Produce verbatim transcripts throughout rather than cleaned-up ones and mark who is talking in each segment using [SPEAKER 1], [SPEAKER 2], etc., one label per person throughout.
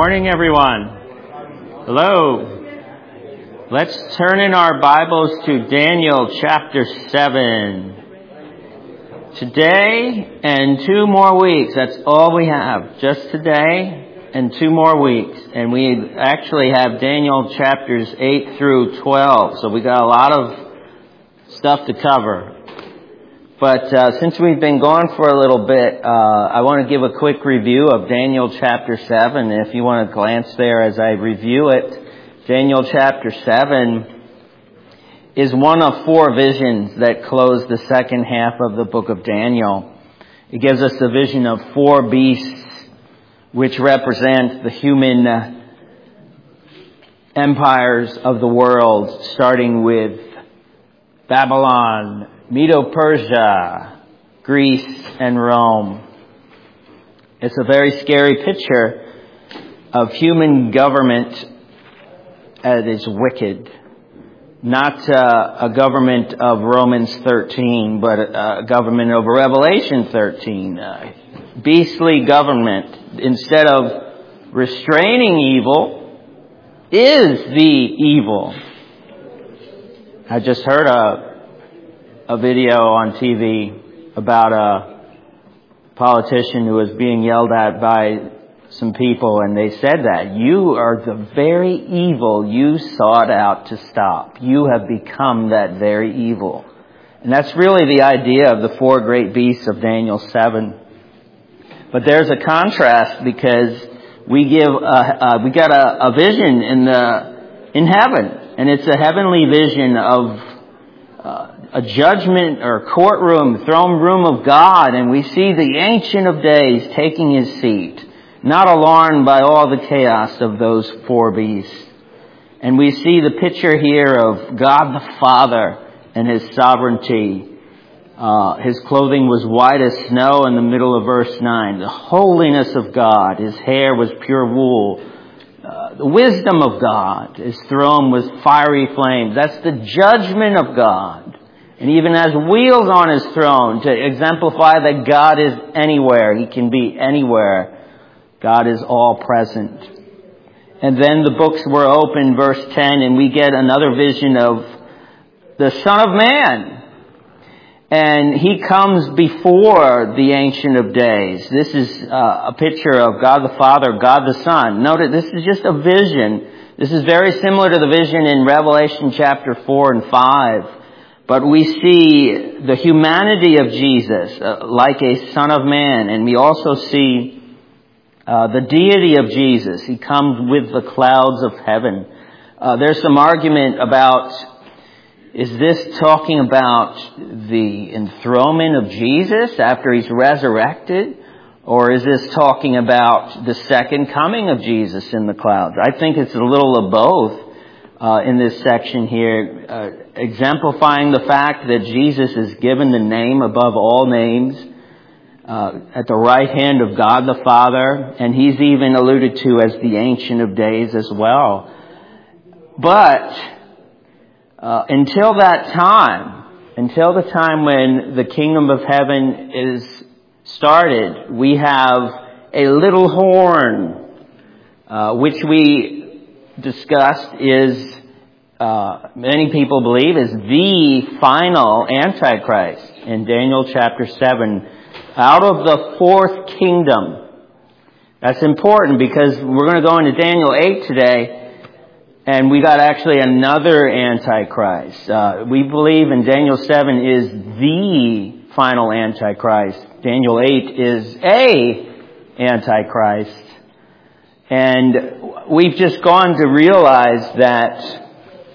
[SPEAKER 1] Morning, everyone. Hello. Let's turn in our Bibles to Daniel chapter seven. Today and two more weeks. That's all we have. Just today and two more weeks. And we actually have Daniel chapters eight through twelve. So we got a lot of stuff to cover. But uh, since we've been gone for a little bit, uh, I want to give a quick review of Daniel chapter seven. If you want to glance there as I review it, Daniel chapter seven is one of four visions that close the second half of the book of Daniel. It gives us the vision of four beasts, which represent the human uh, empires of the world, starting with Babylon, Medo-Persia, Greece, and Rome. It's a very scary picture of human government that is wicked. Not uh, a government of Romans thirteen, but a government of Revelation thirteen. Uh, beastly government, instead of restraining evil, is the evil. I just heard a a video on T V about a politician who was being yelled at by some people, and they said that you are the very evil you sought out to stop. You have become that very evil. And that's really the idea of the four great beasts of Daniel seven. But there's a contrast, because we give a, uh, we got a, a vision in the in heaven, and it's a heavenly vision of uh, a judgment or courtroom, throne room of God, and we see the Ancient of Days taking his seat, not alarmed by all the chaos of those four beasts. And we see the picture here of God the Father and his sovereignty. Uh, his clothing was white as snow in the middle of verse nine. The holiness of God. His hair was pure wool. Uh, the wisdom of God. His throne was fiery flames. That's the judgment of God. And even has wheels on his throne to exemplify that God is anywhere. He can be anywhere. God is all present. And then the books were opened, verse ten, and we get another vision of the Son of Man. And he comes before the Ancient of Days. This is uh, a picture of God the Father, God the Son. Note that this is just a vision. This is very similar to the vision in Revelation chapter four and five. But we see the humanity of Jesus uh, like a Son of Man. And we also see uh, the deity of Jesus. He comes with the clouds of heaven. Uh, there's some argument about, is this talking about the enthronement of Jesus after he's resurrected? Or is this talking about the second coming of Jesus in the clouds? I think it's a little of both uh, in this section here, uh, exemplifying the fact that Jesus is given the name above all names uh, at the right hand of God the Father, and he's even alluded to as the Ancient of Days as well. But Uh, until that time, until the time when the kingdom of heaven is started, we have a little horn, uh, which we discussed is, uh, many people believe, is the final Antichrist in Daniel chapter seven, out of the fourth kingdom. That's important because we're going to go into Daniel eight today. And we got actually another Antichrist. Uh, we believe in Daniel seven is the final Antichrist. Daniel eight is a Antichrist. And we've just gone to realize that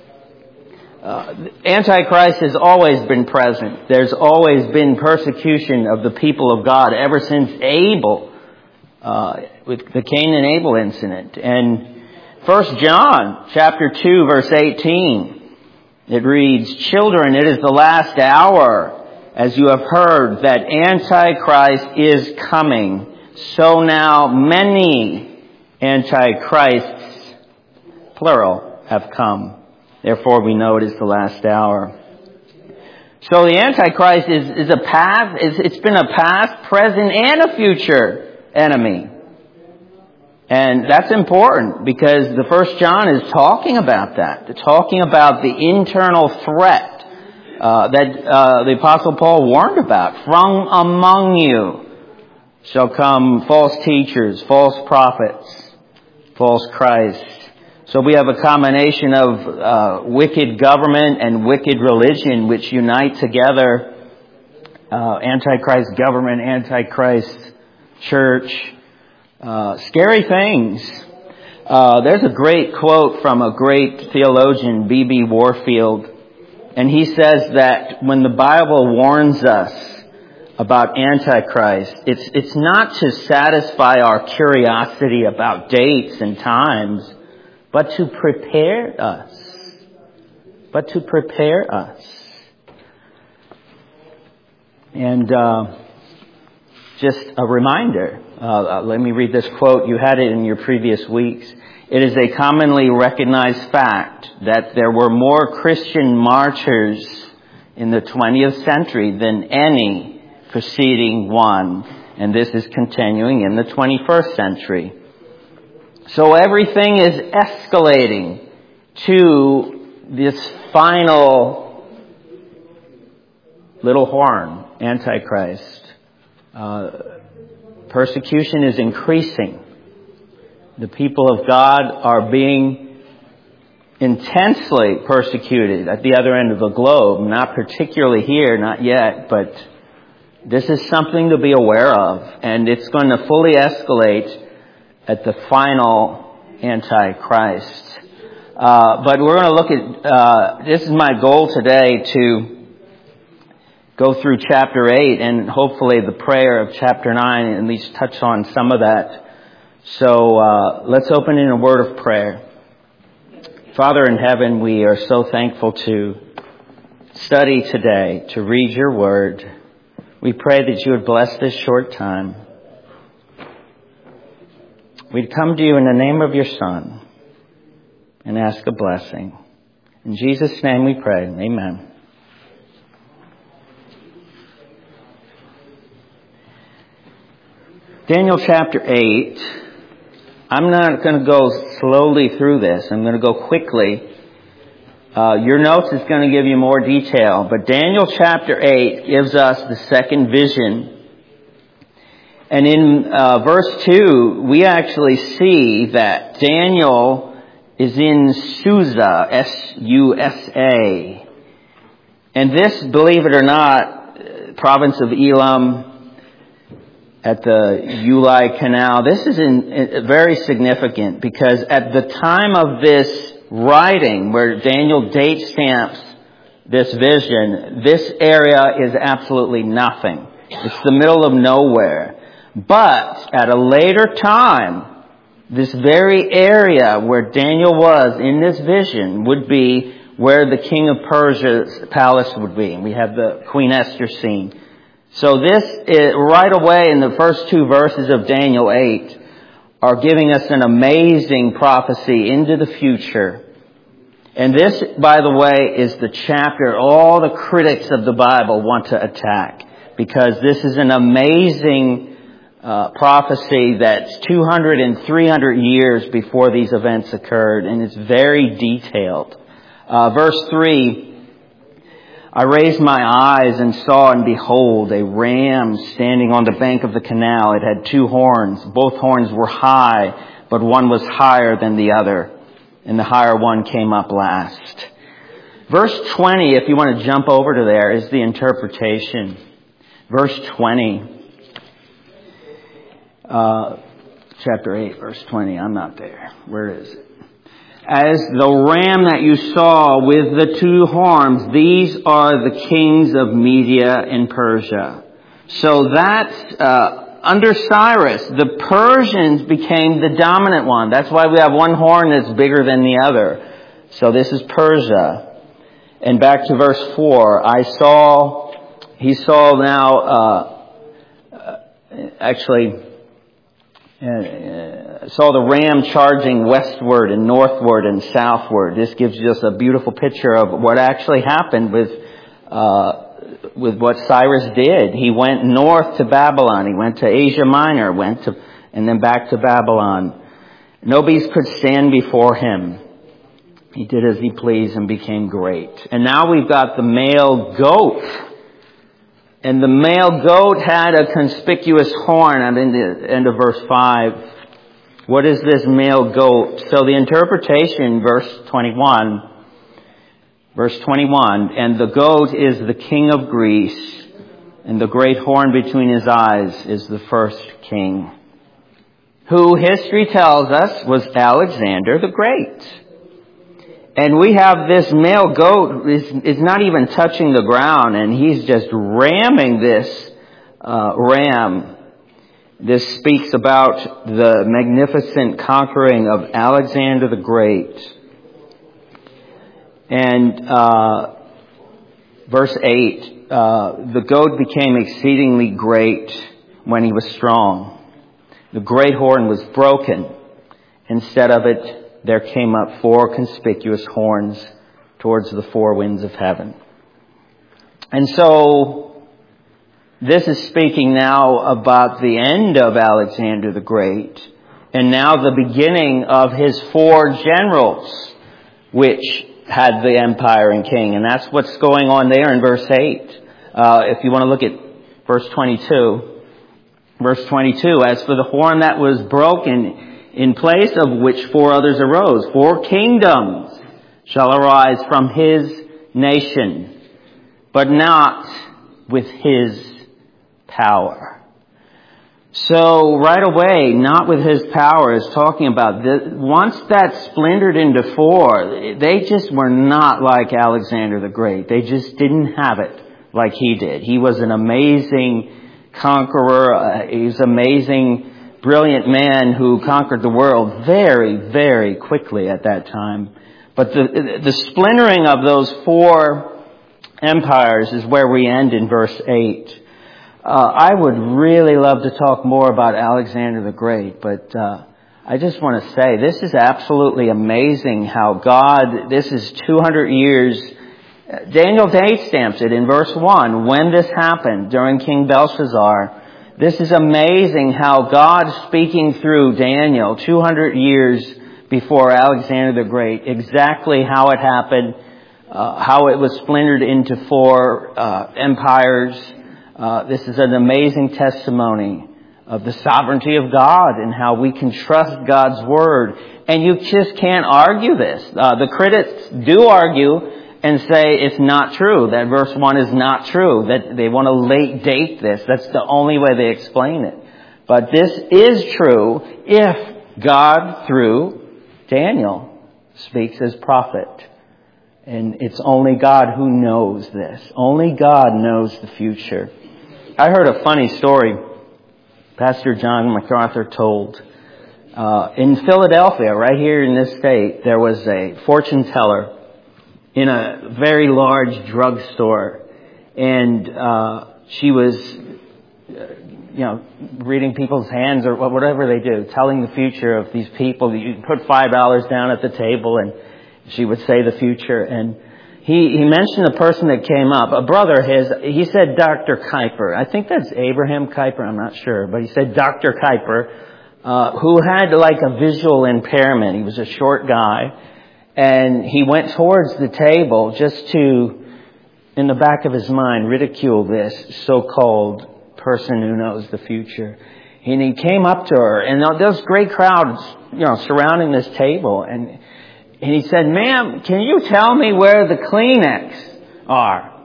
[SPEAKER 1] uh, Antichrist has always been present. There's always been persecution of the people of God ever since Abel, uh, with the Cain and Abel incident. And First John chapter two verse eighteen, it reads, "Children, it is the last hour, as you have heard that Antichrist is coming. So now many Antichrists, plural, have come. Therefore we know it is the last hour." So the Antichrist is, is a past, it's been a past, present, and a future enemy. And that's important because the First John is talking about that. It's talking about the internal threat uh, that uh, the Apostle Paul warned about. From among you shall come false teachers, false prophets, false Christ. So we have a combination of uh, wicked government and wicked religion which unite together. Uh, Antichrist government, Antichrist church. Uh, scary things. Uh, there's a great quote from a great theologian, B B Warfield. And he says that when the Bible warns us about Antichrist, it's, it's not to satisfy our curiosity about dates and times, but to prepare us. But to prepare us. And uh, just a reminder, uh, let me read this quote. You had it in your previous weeks. It is a commonly recognized fact that there were more Christian martyrs in the twentieth century than any preceding one. And this is continuing in the twenty-first century. So everything is escalating to this final little horn, Antichrist. Uh, persecution is increasing. The people of God are being intensely persecuted at the other end of the globe. Not particularly here, not yet, but this is something to be aware of. And it's going to fully escalate at the final Antichrist. Uh, but we're going to look at, uh, this is my goal today, to go through chapter eight and hopefully the prayer of chapter nine, and at least touch on some of that. So uh, let's open in a word of prayer. Father in heaven, we are so thankful to study today, to read your word. We pray that you would bless this short time. We'd come to you in the name of your Son and ask a blessing. In Jesus' name we pray. Amen. Daniel chapter eight. I'm not going to go slowly through this. I'm going to go quickly. Uh, your notes is going to give you more detail. But Daniel chapter eight gives us the second vision. And in uh, verse two, we actually see that Daniel is in Susa, S U S A. And this, believe it or not, province of Elam, at the Ulai Canal. This is in, in, very significant because at the time of this writing, where Daniel date stamps this vision, this area is absolutely nothing. It's the middle of nowhere. But at a later time, this very area where Daniel was in this vision would be where the king of Persia's palace would be. We have the Queen Esther scene. So this, is, right away in the first two verses of Daniel eight, are giving us an amazing prophecy into the future. And this, by the way, is the chapter all the critics of the Bible want to attack. Because this is an amazing uh, prophecy that's two hundred and three hundred years before these events occurred. And it's very detailed. Uh, verse three, I raised my eyes and saw, and behold, a ram standing on the bank of the canal. It had two horns. Both horns were high, but one was higher than the other. And the higher one came up last. Verse twenty, if you want to jump over to there, is the interpretation. Verse twenty. Uh, chapter eight, verse twenty. I'm not there. Where is it? As the ram that you saw with the two horns, these are the kings of Media and Persia. So that's, uh, under Cyrus, the Persians became the dominant one. That's why we have one horn that's bigger than the other. So this is Persia. And back to verse four, I saw, he saw now, uh, uh actually, Uh, saw the ram charging westward and northward and southward. This gives us a beautiful picture of what actually happened with uh, with what Cyrus did. He went north to Babylon. He went to Asia Minor, went to and then back to Babylon. Nobody could stand before him. He did as he pleased and became great. And now we've got the male goat. And the male goat had a conspicuous horn. I'm in the end of verse five. What is this male goat? So the interpretation, verse twenty-one, verse twenty-one, and the goat is the king of Greece, and the great horn between his eyes is the first king, who history tells us was Alexander the Great. And we have this male goat is, is not even touching the ground, and he's just ramming this uh, ram. This speaks about the magnificent conquering of Alexander the Great. And uh, verse eight, uh, the goat became exceedingly great when he was strong. The great horn was broken. Instead of it, there came up four conspicuous horns towards the four winds of heaven. And so, this is speaking now about the end of Alexander the Great, and now the beginning of his four generals, which had the empire and king. And that's what's going on there in verse eight. Uh, if you want to look at verse twenty-two. Verse twenty-two, as for the horn that was broken, in place of which four others arose, four kingdoms shall arise from his nation, but not with his power. So right away, not with his power is talking about this. Once that splintered into four, they just were not like Alexander the Great. They just didn't have it like he did. He was an amazing conqueror. Uh, he was amazing, brilliant man who conquered the world very, very quickly at that time. But the, the splintering of those four empires is where we end in verse eight. Uh, I would really love to talk more about Alexander the Great, but uh, I just want to say this is absolutely amazing how God, this is two hundred years. Daniel date stamps it in verse one, when this happened during King Belshazzar. This is amazing how God, speaking through Daniel two hundred years before Alexander the Great, exactly how it happened, uh, how it was splintered into four uh, empires. Uh, this is an amazing testimony of the sovereignty of God and how we can trust God's word. And you just can't argue this. Uh, the critics do argue and say it's not true, that verse one is not true, that they want to late date this. That's the only way they explain it. But this is true if God, through Daniel, speaks as prophet. And it's only God who knows this. Only God knows the future. I heard a funny story Pastor John MacArthur told. Uh, in Philadelphia, right here in this state, there was a fortune teller in a very large drugstore, and uh, she was, uh, you know, reading people's hands or whatever they do, telling the future of these people. You put five dollars down at the table, and she would say the future. And he he mentioned a person that came up, a brother his. He said Doctor Kuyper. I think that's Abraham Kuyper. I'm not sure, but he said Doctor Kuyper, uh, who had like a visual impairment. He was a short guy. And he went towards the table just to, in the back of his mind, ridicule this so-called person who knows the future. And he came up to her, and those great crowds, you know, surrounding this table. And, and he said, "Ma'am, can you tell me where the Kleenex are?"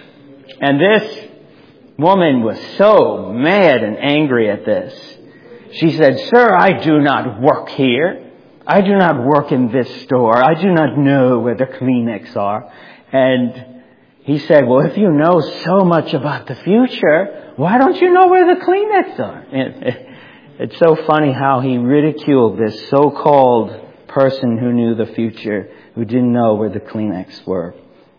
[SPEAKER 1] And this woman was so mad and angry at this. She said, "Sir, I do not work here. I do not work in this store. I do not know where the Kleenex are." And he said, "Well, if you know so much about the future, why don't you know where the Kleenex are?" And it's so funny how he ridiculed this so-called person who knew the future, who didn't know where the Kleenex were.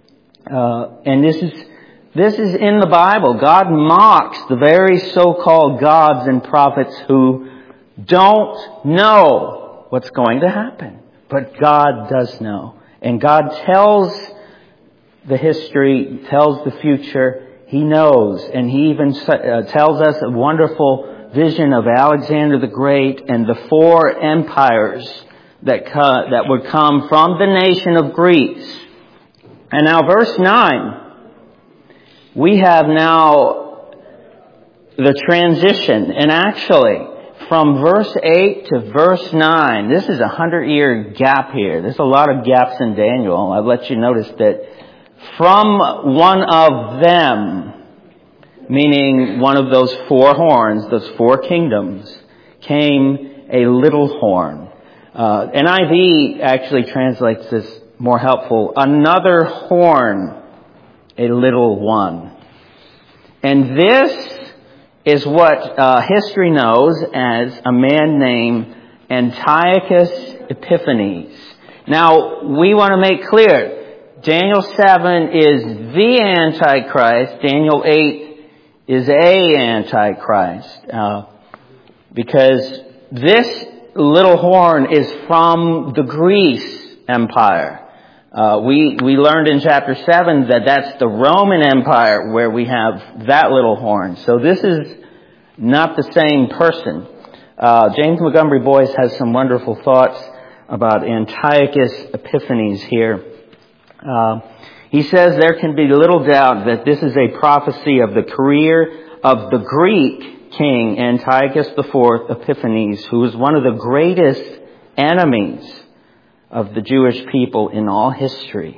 [SPEAKER 1] Uh, and this is this is in the Bible. God mocks the very so-called gods and prophets who don't know what's going to happen. But God does know. And God tells the history, tells the future. He knows. And He even uh, tells us a wonderful vision of Alexander the Great and the four empires that co- that would come from the nation of Greece. And now verse nine, we have now the transition. And actually, from verse eight to verse nine, this is a hundred-year gap here. There's a lot of gaps in Daniel. I've let you notice that from one of them, meaning one of those four horns, those four kingdoms, came a little horn. Uh, N I V actually translates this more helpful. Another horn, a little one. And this is what uh, history knows as a man named Antiochus Epiphanes. Now, we want to make clear, Daniel seven is the Antichrist. Daniel eight is a Antichrist. Uh, because this little horn is from the Greece Empire. Uh, we, we learned in chapter seven that that's the Roman Empire where we have that little horn. So this is not the same person. Uh, James Montgomery Boyce has some wonderful thoughts about Antiochus Epiphanes here. Uh, he says there can be little doubt that this is a prophecy of the career of the Greek king Antiochus the Fourth Epiphanes, who was one of the greatest enemies of the Jewish people in all history.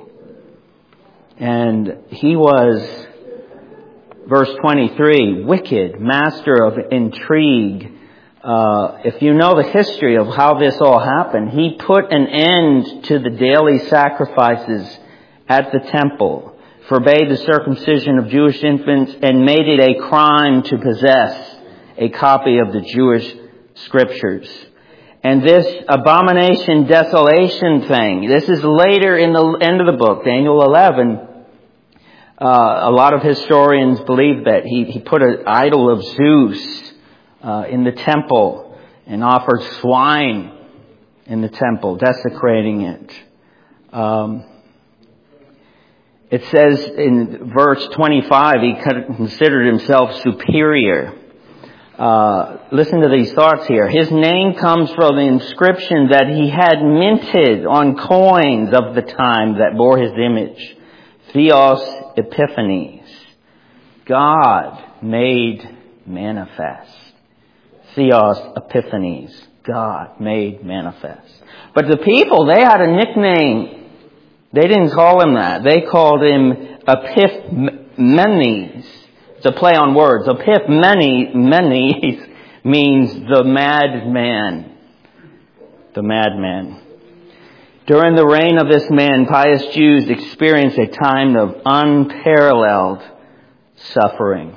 [SPEAKER 1] And he was, verse twenty-three, wicked, master of intrigue. Uh, if you know the history of how this all happened, he put an end to the daily sacrifices at the temple, forbade the circumcision of Jewish infants, and made it a crime to possess a copy of the Jewish scriptures. And this abomination, desolation thing, this is later in the end of the book, Daniel eleven. Uh, a lot of historians believe that he, he put an idol of Zeus uh, in the temple and offered swine in the temple, desecrating it. Um, it says in verse twenty-five, he considered himself superior. Uh, listen to these thoughts here. His name comes from the inscription that he had minted on coins of the time that bore his image. Theos Epiphanes. God made manifest. Theos Epiphanes. God made manifest. But the people, they had a nickname. They didn't call him that. They called him Epiphanes. It's a play on words. Epiphanes means the madman. The madman. During the reign of this man, pious Jews experienced a time of unparalleled suffering.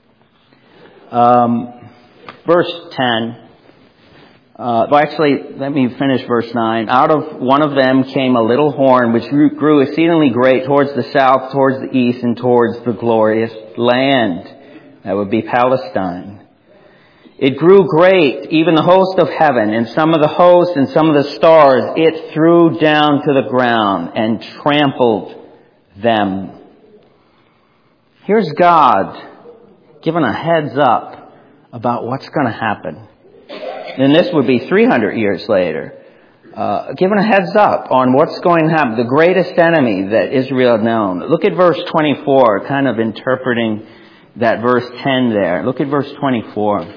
[SPEAKER 1] Um, verse ten. Uh, well, actually, let me finish verse nine. Out of one of them came a little horn, which grew, grew exceedingly great towards the south, towards the east, and towards the glorious land. That would be Palestine. It grew great, even the host of heaven, and some of the hosts and some of the stars it threw down to the ground and trampled them. Here's God giving a heads up about what's going to happen. And this would be three hundred years later. Uh, giving a heads up on what's going to happen. The greatest enemy that Israel had known. Look at verse twenty-four, kind of interpreting that verse ten there. Look at verse twenty-four.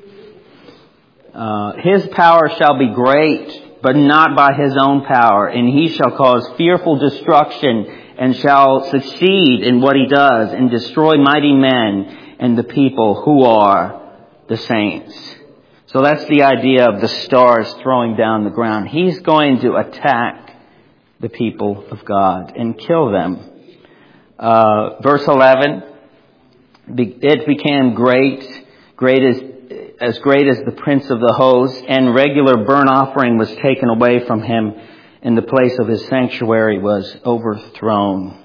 [SPEAKER 1] Uh, his power shall be great, but not by his own power. And he shall cause fearful destruction and shall succeed in what he does and destroy mighty men and the people who are the saints. So that's the idea of the stars throwing down the ground. He's going to attack the people of God and kill them. Uh, verse eleven, it became great, great as, as great as the prince of the host, and regular burnt offering was taken away from him, and the place of his sanctuary was overthrown.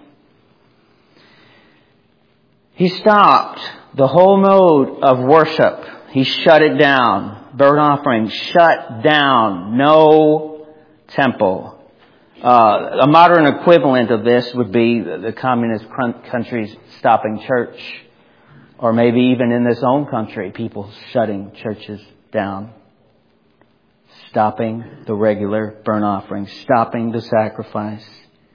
[SPEAKER 1] He stopped the whole mode of worship. He shut it down. Burnt offering shut down. No temple. Uh, a modern equivalent of this would be the communist countries stopping church. Or maybe even in this own country, people shutting churches down, stopping the regular burnt offering, stopping the sacrifice.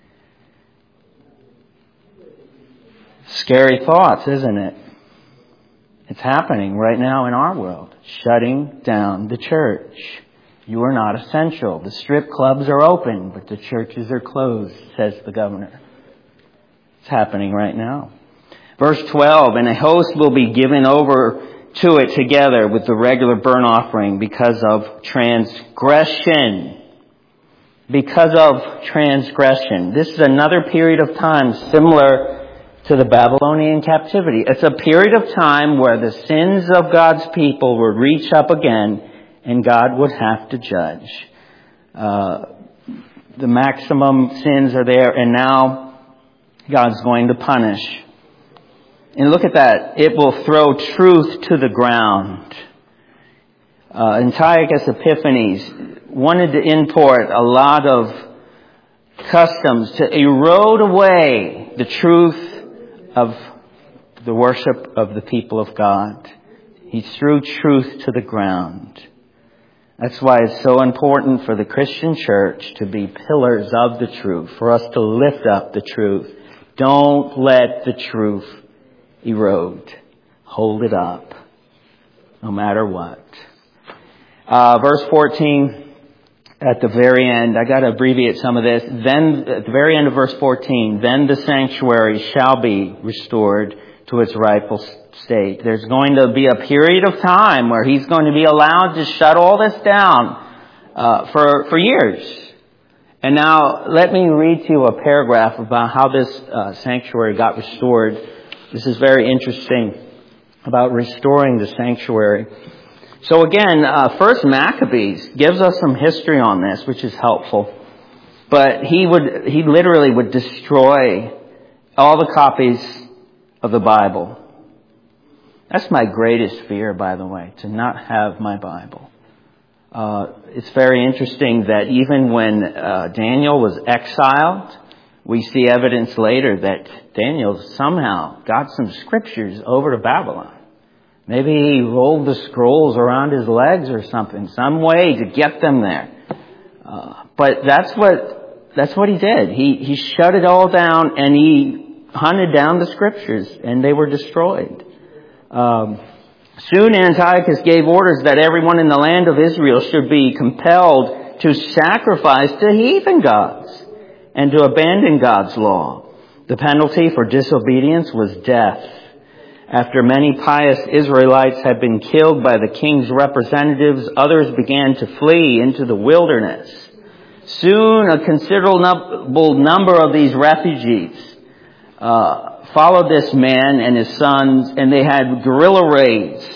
[SPEAKER 1] Scary thoughts, isn't it? It's happening right now in our world, shutting down the church. You are not essential. The strip clubs are open, but the churches are closed, says the governor. It's happening right now. Verse twelve, and a host will be given over to it together with the regular burnt offering because of transgression. Because of transgression. This is another period of time similar to the Babylonian captivity. It's a period of time where the sins of God's people would reach up again and God would have to judge. Uh, the maximum sins are there, and now God's going to punish. And look at that. It will throw truth to the ground. Uh, Antiochus Epiphanes wanted to import a lot of customs to erode away the truth of the worship of the people of God. He threw truth to the ground. That's why it's so important for the Christian church to be pillars of the truth, for us to lift up the truth. Don't let the truth erode. Hold it up, no matter what. Uh, verse fourteen, at the very end, I got to abbreviate some of this. Then, at the very end of verse fourteen, then the sanctuary shall be restored to its rightful state. There's going to be a period of time where he's going to be allowed to shut all this down uh, for for years. And now, let me read to you a paragraph about how this uh, sanctuary got restored. This is very interesting about restoring the sanctuary. So again, uh, First Maccabees gives us some history on this, which is helpful. But he would, he literally would destroy all the copies of the Bible. That's my greatest fear, by the way, to not have my Bible. Uh, it's very interesting that even when uh, Daniel was exiled, we see evidence later that Daniel somehow got some scriptures over to Babylon. Maybe he rolled the scrolls around his legs or something, some way to get them there. Uh, but that's what that's what he did. He he shut it all down and he hunted down the scriptures, and they were destroyed. Um, soon Antiochus gave orders that everyone in the land of Israel should be compelled to sacrifice to heathen gods and to abandon God's law. The penalty for disobedience was death. After many pious Israelites had been killed by the king's representatives, others began to flee into the wilderness. Soon a considerable number of these refugees uh, followed this man and his sons, and they had guerrilla raids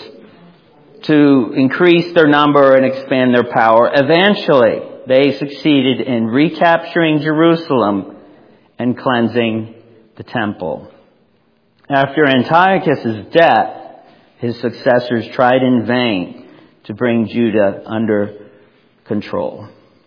[SPEAKER 1] to increase their number and expand their power. Eventually, they succeeded in recapturing Jerusalem and cleansing the temple. After Antiochus' death, his successors tried in vain to bring Judah under control.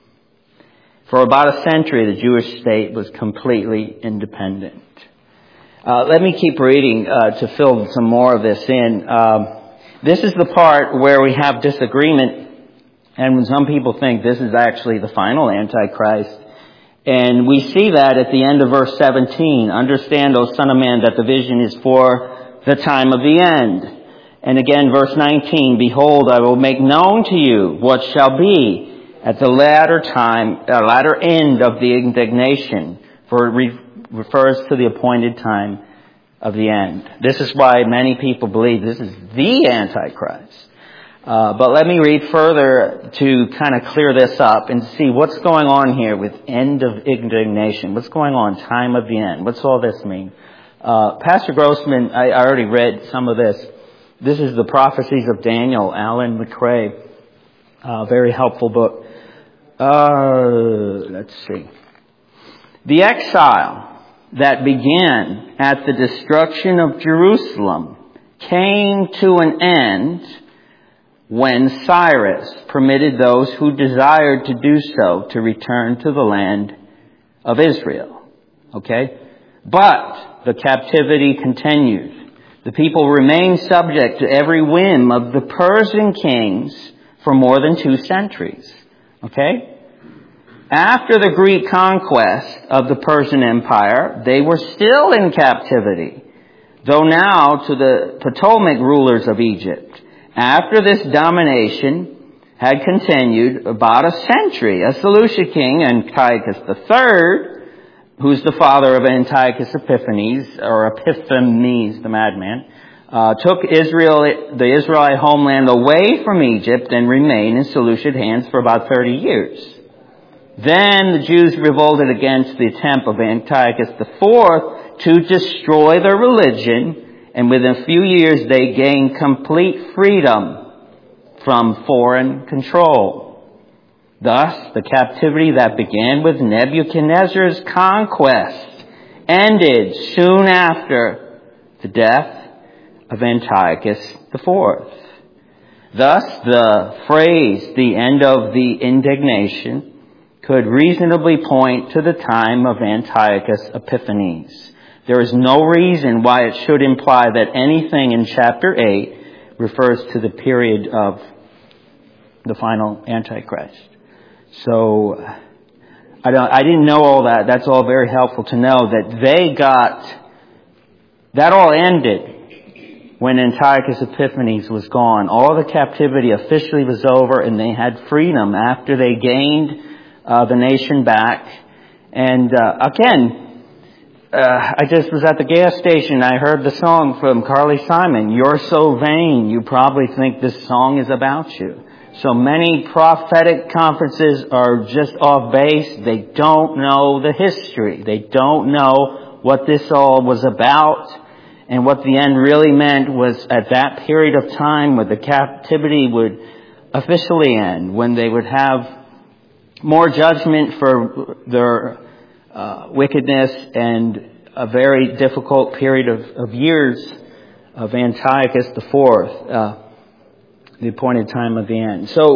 [SPEAKER 1] For about a century, the Jewish state was completely independent. Uh, let me keep reading uh, to fill some more of this in. Um, this is the part where we have disagreement, and when some people think this is actually the final Antichrist. And we see that at the end of verse seventeen. Understand, O Son of Man, that the vision is for the time of the end. And again, verse nineteen, Behold, I will make known to you what shall be at the latter time, uh, latter end of the indignation. For it re- refers to the appointed time of the end. This is why many people believe this is the Antichrist. Uh, but let me read further to kind of clear this up and see what's going on here with end of indignation. What's going on? Time of the end. What's all this mean? Uh, Pastor Grossman, I, I already read some of this. This is the Prophecies of Daniel, Alan McRae. Uh, very helpful book. Uh, let's see. The exile that began at the destruction of Jerusalem came to an end when Cyrus permitted those who desired to do so to return to the land of Israel. Okay? But the captivity continued. The people remained subject to every whim of the Persian kings for more than two centuries. Okay? After the Greek conquest of the Persian Empire, they were still in captivity, though now to the Ptolemaic rulers of Egypt. After this domination had continued about a century, a Seleucid king, Antiochus the Third, who's the father of Antiochus Epiphanes, or Epiphanes, the madman, uh, took Israel, the Israelite homeland away from Egypt and remained in Seleucid hands for about thirty years. Then the Jews revolted against the attempt of Antiochus the Fourth to destroy their religion, and within a few years they gained complete freedom from foreign control. Thus, the captivity that began with Nebuchadnezzar's conquest ended soon after the death of Antiochus the Fourth. Thus, the phrase, the end of the indignation, could reasonably point to the time of Antiochus Epiphanes. There is no reason why it should imply that anything in chapter eight refers to the period of the final Antichrist. So, I don't, I didn't know all that. That's all very helpful to know that they got, that all ended when Antiochus Epiphanes was gone. All the captivity officially was over and they had freedom after they gained Uh, the nation back. And uh, again, uh, I just was at the gas station. I heard the song from Carly Simon, "You're So Vain, You Probably Think This Song Is About You." So many prophetic conferences are just off base. They don't know the history. They don't know what this all was about. And what the end really meant was at that period of time when the captivity would officially end, when they would have more judgment for their uh, wickedness and a very difficult period of, of years of Antiochus the Fourth, uh, the appointed time of the end. So,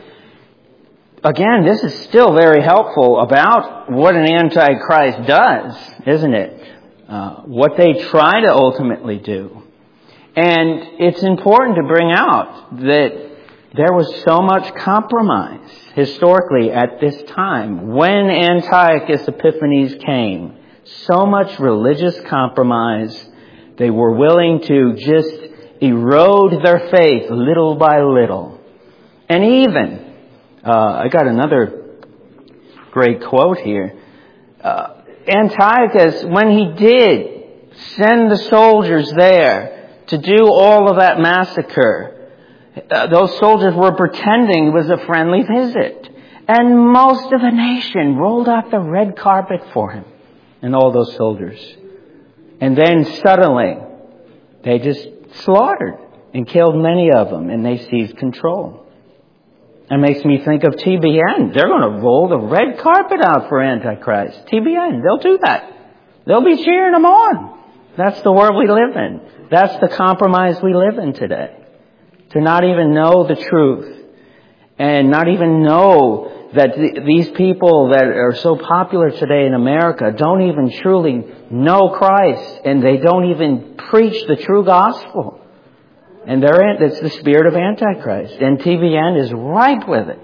[SPEAKER 1] again, this is still very helpful about what an Antichrist does, isn't it? Uh, what they try to ultimately do. And it's important to bring out that there was so much compromise historically at this time. When Antiochus Epiphanes came, so much religious compromise, they were willing to just erode their faith little by little. And even, uh, I got another great quote here. Uh, Antiochus, when he did send the soldiers there to do all of that massacre, Uh, those soldiers were pretending it was a friendly visit. And most of the nation rolled out the red carpet for him and all those soldiers. And then suddenly, they just slaughtered and killed many of them, and they seized control. That makes me think of T B N. They're going to roll the red carpet out for Antichrist. T B N, they'll do that. They'll be cheering them on. That's the world we live in. That's the compromise we live in today. To not even know the truth and not even know that th- these people that are so popular today in America don't even truly know Christ, and they don't even preach the true gospel. And they're in, it's the spirit of Antichrist, and T B N is ripe with it.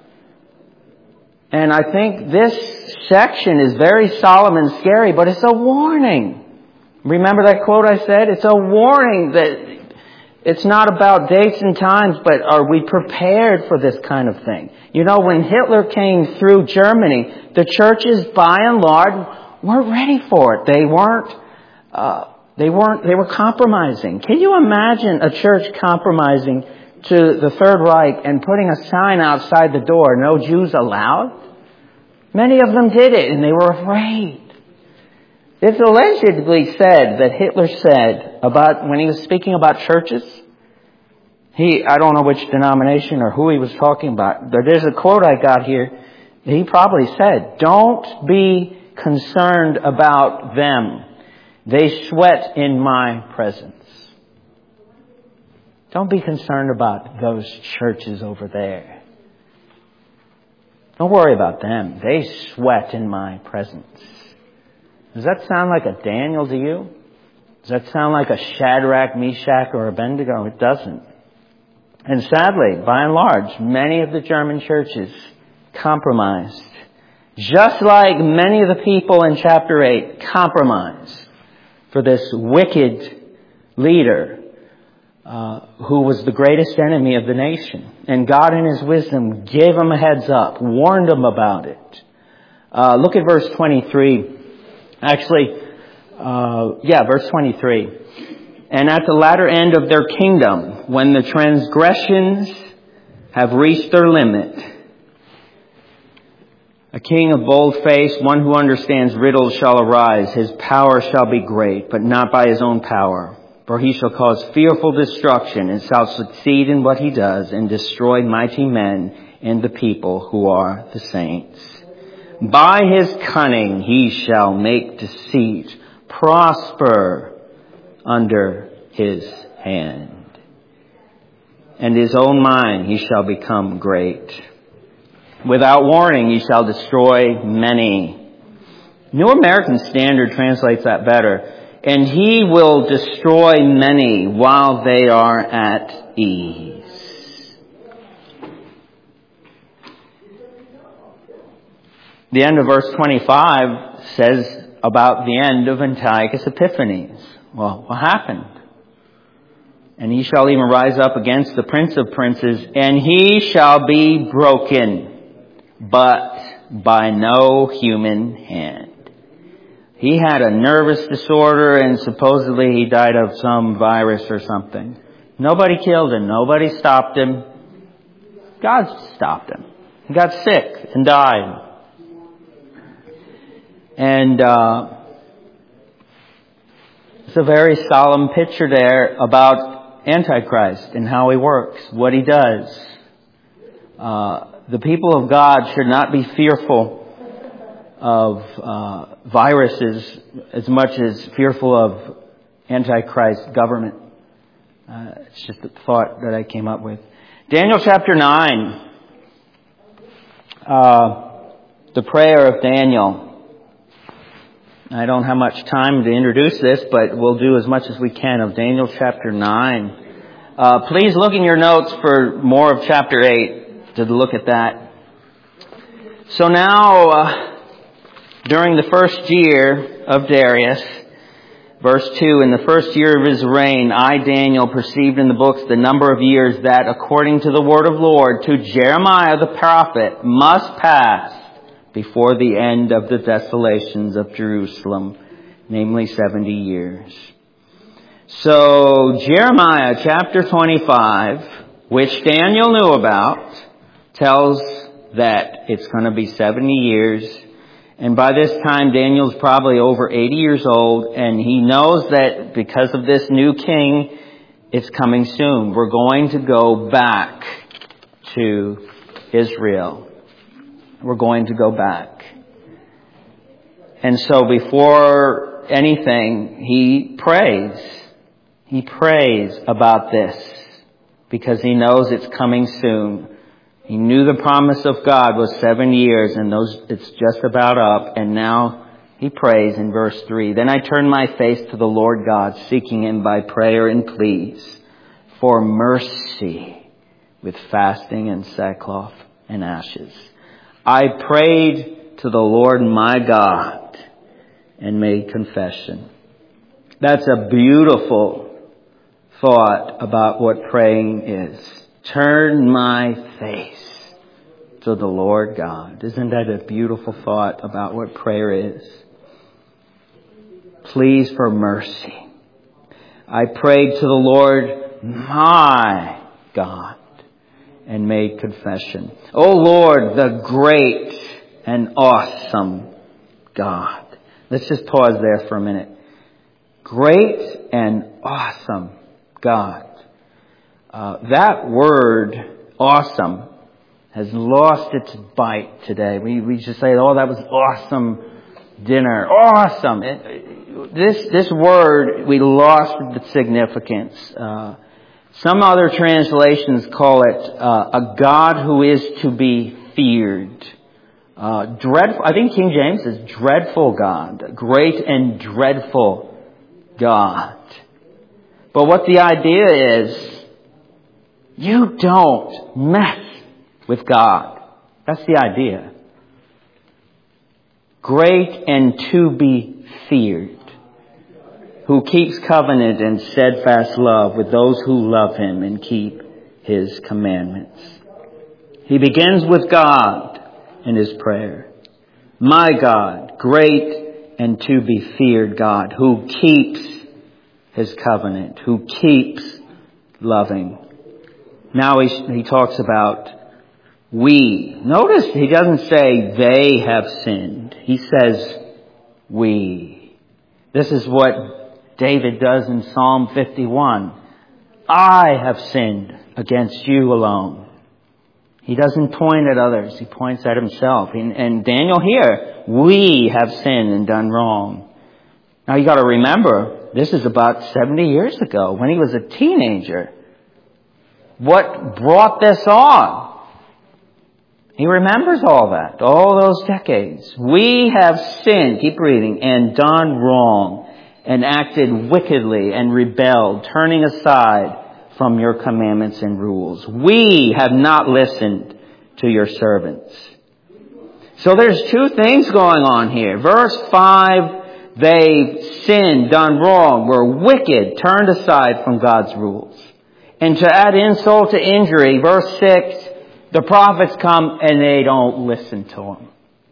[SPEAKER 1] And I think this section is very solemn and scary, but it's a warning. Remember that quote I said? It's a warning that it's not about dates and times, but are we prepared for this kind of thing? You know, when Hitler came through Germany, the churches, by and large, weren't ready for it. They weren't, uh, they weren't, they were compromising. Can you imagine a church compromising to the Third Reich and putting a sign outside the door, "No Jews allowed"? Many of them did it, and they were afraid. It's allegedly said that Hitler said about, when he was speaking about churches, he, I don't know which denomination or who he was talking about, but there's a quote I got here. He probably said, "Don't be concerned about them. They sweat in my presence." Don't be concerned about those churches over there. Don't worry about them. They sweat in my presence. Does that sound like a Daniel to you? Does that sound like a Shadrach, Meshach, or Abednego? It doesn't. And sadly, by and large, many of the German churches compromised. Just like many of the people in chapter eight compromised for this wicked leader uh, who was the greatest enemy of the nation. And God in His wisdom gave them a heads up, warned them about it. Uh, look at verse twenty-three. Actually, uh, yeah, verse twenty-three. And at the latter end of their kingdom, when the transgressions have reached their limit, a king of bold face, one who understands riddles, shall arise. His power shall be great, but not by his own power. For he shall cause fearful destruction, and shall succeed in what he does, and destroy mighty men and the people who are the saints. By his cunning he shall make deceit prosper under his hand. And his own mind he shall become great. Without warning he shall destroy many. New American Standard translates that better. And he will destroy many while they are at ease. The end of verse twenty-five says about the end of Antiochus Epiphanes. Well, what happened? And he shall even rise up against the prince of princes, and he shall be broken, but by no human hand. He had a nervous disorder, and supposedly he died of some virus or something. Nobody killed him. Nobody stopped him. God stopped him. He got sick and died. And uh, it's a very solemn picture there about Antichrist and how he works, what he does. Uh, the people of God should not be fearful of uh, viruses as much as fearful of Antichrist government. Uh, it's just a thought that I came up with. Daniel chapter nine. Uh, the prayer of Daniel. I don't have much time to introduce this, but we'll do as much as we can of Daniel chapter nine. Uh, please look in your notes for more of chapter eight to look at that. So now, uh, during the first year of Darius, verse two, in the first year of his reign, I, Daniel, perceived in the books the number of years that, according to the word of Lord, to Jeremiah the prophet, must pass before the end of the desolations of Jerusalem, namely seventy years. So Jeremiah chapter twenty-five, which Daniel knew about, tells that it's going to be seventy years. And by this time, Daniel's probably over eighty years old, and he knows that because of this new king, it's coming soon. We're going to go back to Israel. We're going to go back. And so before anything, he prays. He prays about this because he knows it's coming soon. He knew the promise of God was seven years and those it's just about up. And now he prays in verse three. Then I turned my face to the Lord God, seeking him by prayer and pleas for mercy with fasting and sackcloth and ashes. I prayed to the Lord my God and made confession. That's a beautiful thought about what praying is. Turn my face to the Lord God. Isn't that a beautiful thought about what prayer is? Please for mercy. I prayed to the Lord my God and made confession. O Lord, the great and awesome God. Let's just pause there for a minute. Great and awesome God. Uh, that word, awesome, has lost its bite today. We we just say, oh, that was awesome dinner. Awesome. It, it, this, this word, we lost its significance. Uh, Some other translations call it uh, a God who is to be feared. Uh, dreadful. I think King James says dreadful God. Great and dreadful God. But what the idea is, you don't mess with God. That's the idea. Great and to be feared, who keeps covenant and steadfast love with those who love him and keep his commandments. He begins with God in his prayer. My God, great and to be feared God, who keeps his covenant, who keeps loving. Now he, he talks about we. Notice he doesn't say they have sinned. He says we. This is what David does in Psalm fifty-one. I have sinned against you alone. He doesn't point at others. He points at himself. And, and Daniel here, we have sinned and done wrong. Now you got to remember, this is about seventy years ago when he was a teenager. What brought this on? He remembers all that, all those decades. We have sinned, keep reading, and done wrong, and acted wickedly and rebelled, turning aside from your commandments and rules. We have not listened to your servants. So there's two things going on here. Verse five, they sinned, done wrong, were wicked, turned aside from God's rules. And to add insult to injury, verse six, the prophets come and they don't listen to them.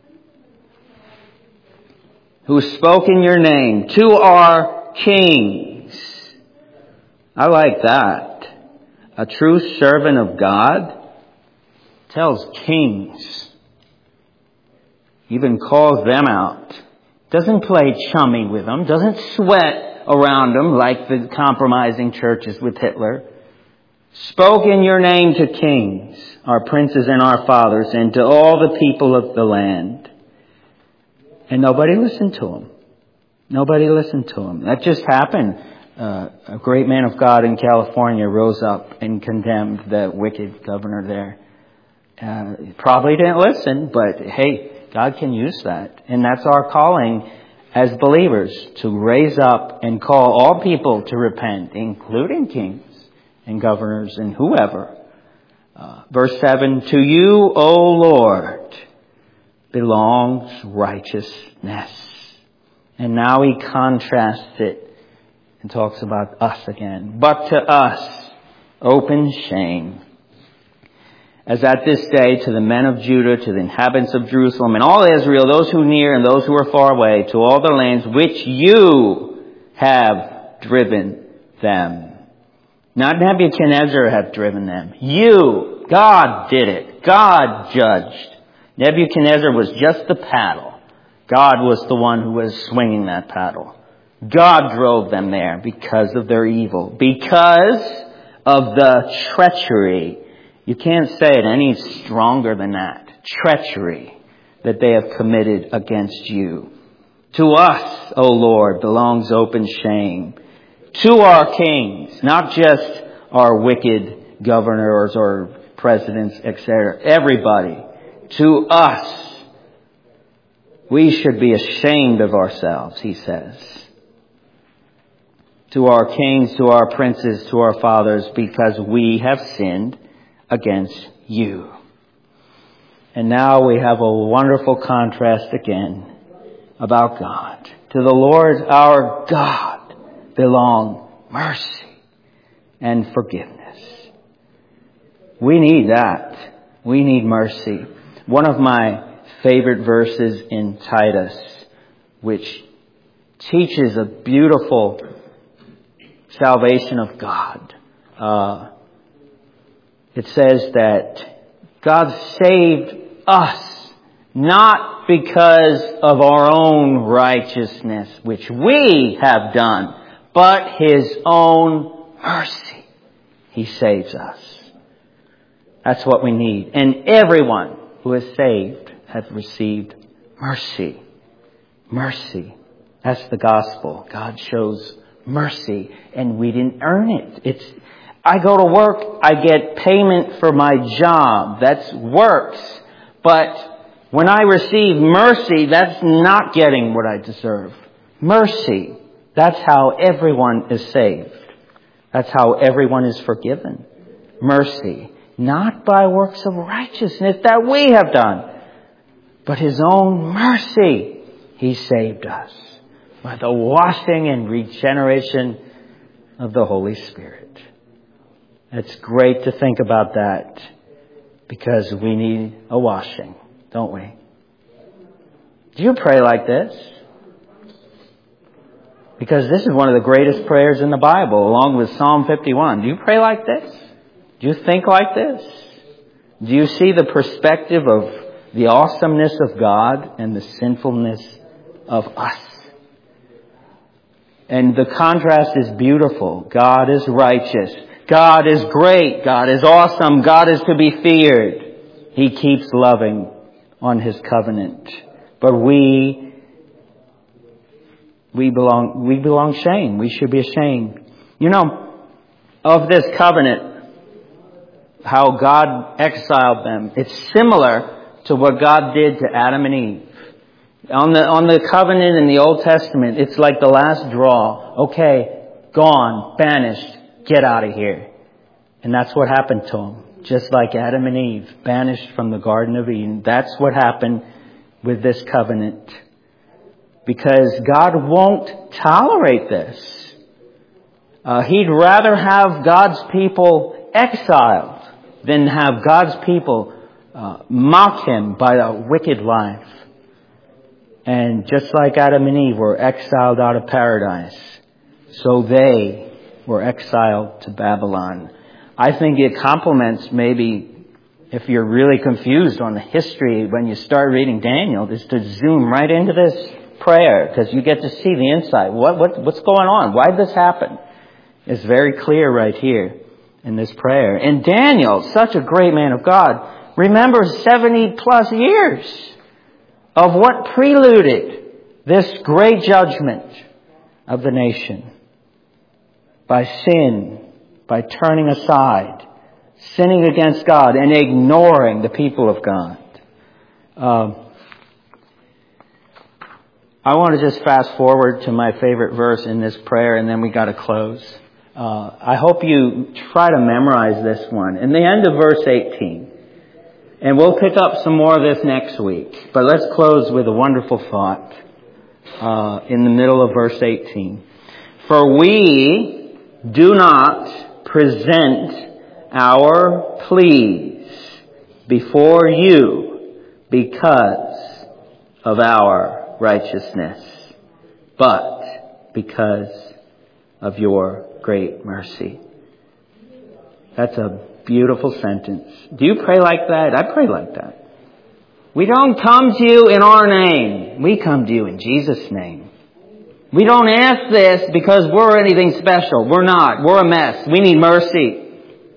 [SPEAKER 1] Who spoke in your name to our kings. I like that. A true servant of God tells kings, even calls them out. Doesn't play chummy with them. Doesn't sweat around them like the compromising churches with Hitler. Spoke in your name to kings, our princes and our fathers, and to all the people of the land. And nobody listened to him. Nobody listened to him. That just happened. Uh, a great man of God in California rose up and condemned the wicked governor there. Uh, he probably didn't listen, but hey, God can use that. And that's our calling as believers, to raise up and call all people to repent, including kings and governors and whoever. Uh, verse seven, to you, O Lord, belongs righteousness. And now he contrasts it and talks about us again. But to us, open shame. As at this day, to the men of Judah, to the inhabitants of Jerusalem, and all Israel, those who near and those who are far away, to all the lands which you have driven them. Not Nebuchadnezzar have driven them. You, God did it. God judged. Nebuchadnezzar was just the paddle. God was the one who was swinging that paddle. God drove them there because of their evil. Because of the treachery. You can't say it any stronger than that. Treachery that they have committed against you. To us, O Lord, belongs open shame. To our kings, not just our wicked governors or presidents, et cetera. Everybody. To us. We should be ashamed of ourselves, he says. To our kings, to our princes, to our fathers, because we have sinned against you. And now we have a wonderful contrast again about God. To the Lord our God belong mercy and forgiveness. We need that. We need mercy. One of my favorite verses in Titus, which teaches a beautiful salvation of God. Uh, it says that God saved us not because of our own righteousness, which we have done, but his own mercy. He saves us. That's what we need. And everyone who is saved has received mercy. Mercy. That's the gospel. God shows mercy, and we didn't earn it. It's, I go to work, I get payment for my job. That's works. But when I receive mercy, that's not getting what I deserve. Mercy. That's how everyone is saved. That's how everyone is forgiven. Mercy. Not by works of righteousness that we have done, but His own mercy. He saved us by the washing and regeneration of the Holy Spirit. It's great to think about that, because we need a washing, don't we? Do you pray like this? Because this is one of the greatest prayers in the Bible, along with Psalm fifty-one. Do you pray like this? Do you think like this? Do you see the perspective of the awesomeness of God and the sinfulness of us? And the contrast is beautiful. God is righteous. God is great. God is awesome. God is to be feared. He keeps loving on His covenant. But we, we belong, we belong shame. We should be ashamed. You know, of this covenant, how God exiled them. It's similar to what God did to Adam and Eve. On the, on the covenant in the Old Testament, it's like the last draw. Okay, gone, banished, get out of here. And that's what happened to them. Just like Adam and Eve, banished from the Garden of Eden. That's what happened with this covenant. Because God won't tolerate this. Uh, he'd rather have God's people exiled than have God's people uh, mock Him by a wicked life. And just like Adam and Eve were exiled out of paradise, so they were exiled to Babylon. I think it complements, maybe if you're really confused on the history when you start reading Daniel, is to zoom right into this prayer, because you get to see the insight. What, what what's going on? Why did this happen? It's very clear right here in this prayer. And Daniel, such a great man of God, remembers seventy plus years of what preluded this great judgment of the nation. By sin, by turning aside, sinning against God, and ignoring the people of God. Um, I want to just fast forward to my favorite verse in this prayer, and then we got to close. Uh, I hope you try to memorize this one. In the end of verse eighteen. And we'll pick up some more of this next week. But let's close with a wonderful thought uh, in the middle of verse eighteen. For we do not present our pleas before you because of our righteousness, but because of your great mercy. That's a beautiful sentence. Do you pray like that? I pray like that. We don't come to you in our name. We come to you in Jesus' name. We don't ask this because we're anything special. We're not. We're a mess. We need mercy.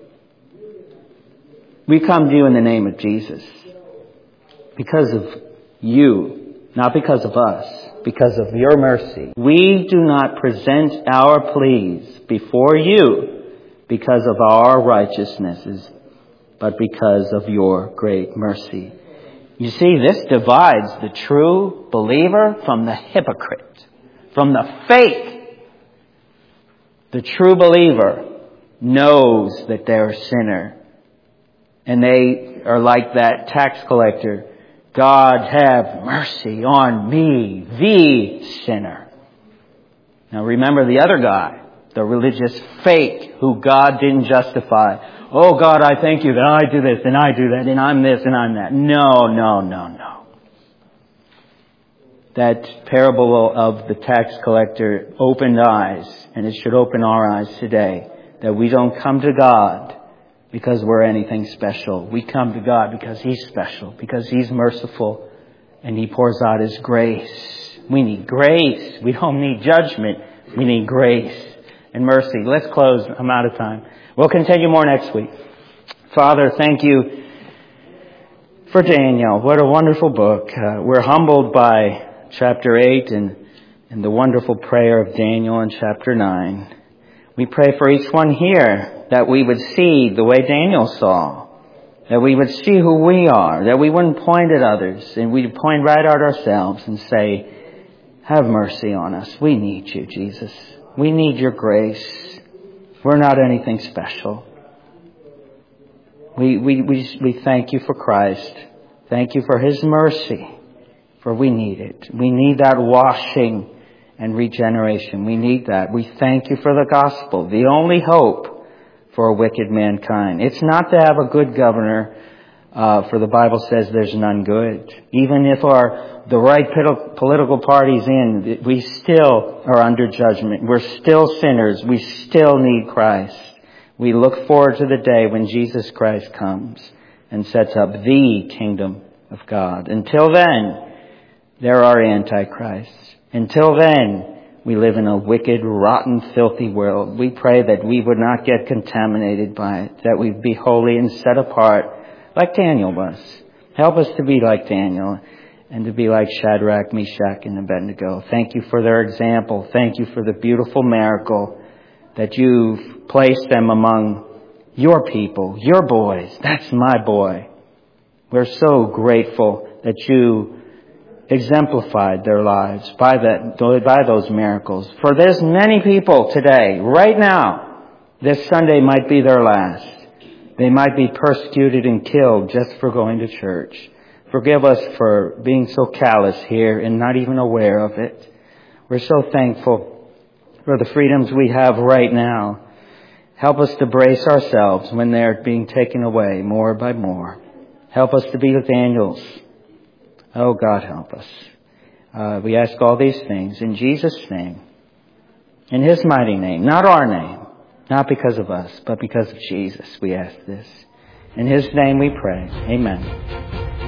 [SPEAKER 1] We come to you in the name of Jesus. Because of you, not because of us, because of your mercy. We do not present our pleas before you because of our righteousnesses, but because of your great mercy. You see, this divides the true believer from the hypocrite, from the fake. The true believer knows that they're a sinner, and they are like that tax collector. God have mercy on me, the sinner. Now remember the other guy, the religious fake who God didn't justify. Oh God, I thank you that I do this and I do that and I'm this and I'm that. No, no, no, no. That parable of the tax collector opened eyes, and it should open our eyes today, that we don't come to God because we're anything special. We come to God because He's special, because He's merciful, and He pours out His grace. We need grace. We don't need judgment. We need grace and mercy. Let's close. I'm out of time. We'll continue more next week. Father, thank you for Daniel. What a wonderful book. Uh, we're humbled by chapter eight and, and the wonderful prayer of Daniel in chapter nine. We pray for each one here that we would see the way Daniel saw, that we would see who we are, that we wouldn't point at others, and we'd point right at ourselves and say, have mercy on us. We need you, Jesus. We need your grace. We're not anything special. We, we, we, we thank you for Christ. Thank you for his mercy, for we need it. We need that washing and regeneration. We need that. We thank you for the gospel, the only hope for a wicked mankind. It's not to have a good governor, uh, for the Bible says there's none good. Even if our the right political party's in, we still are under judgment. We're still sinners. We still need Christ. We look forward to the day when Jesus Christ comes and sets up the kingdom of God. Until then, there are antichrists. Until then, we live in a wicked, rotten, filthy world. We pray that we would not get contaminated by it, that we'd be holy and set apart like Daniel was. Help us to be like Daniel and to be like Shadrach, Meshach, and Abednego. Thank you for their example. Thank you for the beautiful miracle that you've placed them among your people, your boys. That's my boy. We're so grateful that you exemplified their lives by that, by those miracles. For there's many people today, right now, this Sunday might be their last. They might be persecuted and killed just for going to church. Forgive us for being so callous here and not even aware of it. We're so thankful for the freedoms we have right now. Help us to brace ourselves when they're being taken away more by more. Help us to be the Daniels. Oh, God, help us. Uh, we ask all these things in Jesus' name, in his mighty name, not our name, not because of us, but because of Jesus. We ask this. In his name we pray. Amen.